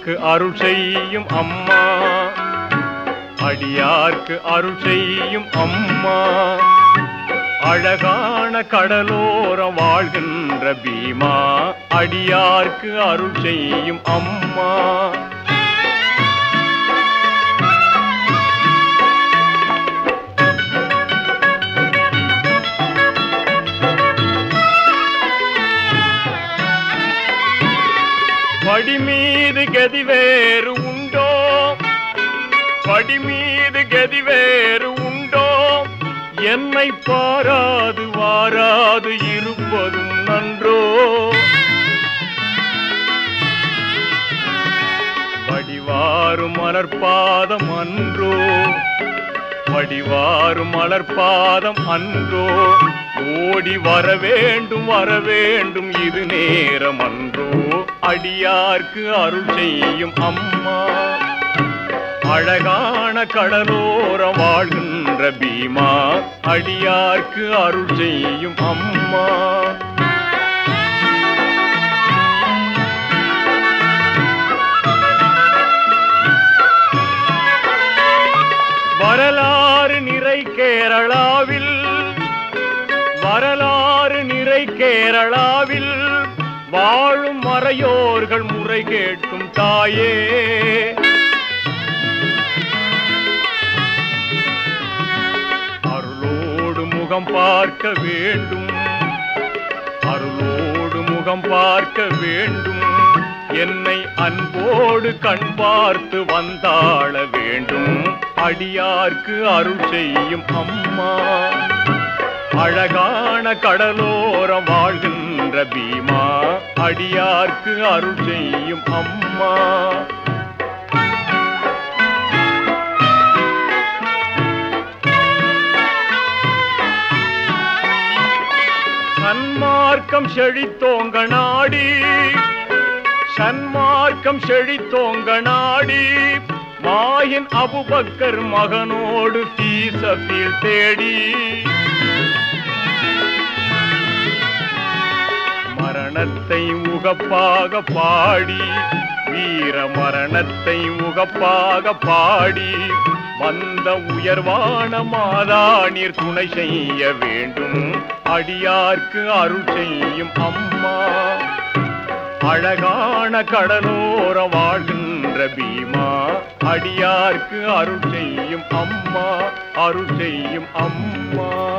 அடியார்க்கு அருள் செய்யும் அம்மா, அடியார்க்கு அருள் செய்யும் அம்மா. அழகான கடலோரம் வாழ்கின்ற பீமா, அடியார்க்கு அருள் செய்யும் அம்மா. படி மீது கதி வேறு உண்டோ, படி மீது கதி வேறு உண்டோ, என்னை பாராது வாராது இருப்பதும் நன்றோ. வடிவாரும் மலர்பாதம் அன்றோ, வடிவாரும் மலர்பாதம் அன்றோ. ஓடி வரவேண்டும் இது நேரம் அன்றோ. அடியார்க்கு அருள் செய்யும் அம்மா, அழகான கடலோரம் வாழ்கின்ற பீமா, அடியார்க்கு அருள் செய்யும் அம்மா. வரலாறு நிறை கேரளாவில், வரலாறு நிறை கேரளாவில் வாழும் மறையோர்கள் முறை கேட்கும் தாயே. அருளோடு முகம் பார்க்க வேண்டும், அருளோடு முகம் பார்க்க வேண்டும். என்னை அன்போடு கண் பார்த்து வந்தாள வேண்டும். அடியார்க்கு அருள் செய்யும் அம்மா, அழகான கடலோரம் வாழ்கின்ற பீமா, அடியார்க்கு அருள் செய்யும் அம்மா. சன்மார்க்கம் செழித்தோங்க நாடி, சன்மார்க்கம் செழித்தோங்க நாடி, மாயின் அபுபக்கர் மகனோடு பீசத்தில் தேடி. மரணத்தை உகப்பாக பாடி, வீர மரணத்தை உகப்பாக பாடி, வந்த உயர்வான மாதா நீர் துணை செய்ய வேண்டும். அடியார்க்கு அருள் செய்யும் அம்மா, அழகான கடலோரம் வாழ்கின்ற பீமா, அடியார்க்கு அருள் செய்யும் அம்மா, அருள் செய்யும் அம்மா.